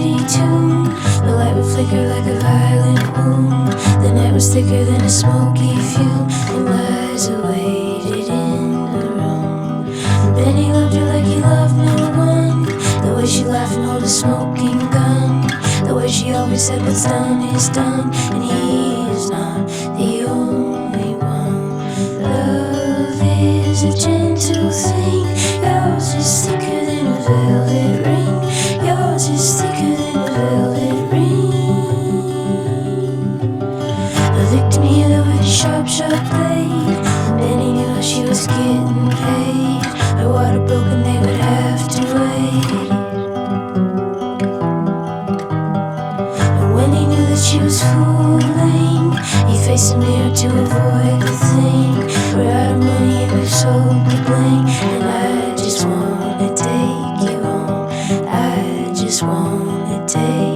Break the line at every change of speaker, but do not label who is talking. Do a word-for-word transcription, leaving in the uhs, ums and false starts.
pretty tune. The light would flicker like a violent wound. The night was thicker than a smoky fume, and Liza waited in the room. And Benny loved her like he loved no one. The way she laughed and held a smoking gun. The way she always said what's done is done, and he's not the only one. Love is a gentle thing. Yours is thicker than a velvet ring. Yours is thicker than a velvet ring. The victim here with a sharp, sharp blade. Benny knew how she was getting paid. Her water broke and they would have to wait. And when he knew that she was fooling, he faced the mirror to avoid the thing. We're out of money and we've sold the bling. And I just wanna take you home. I just wanna take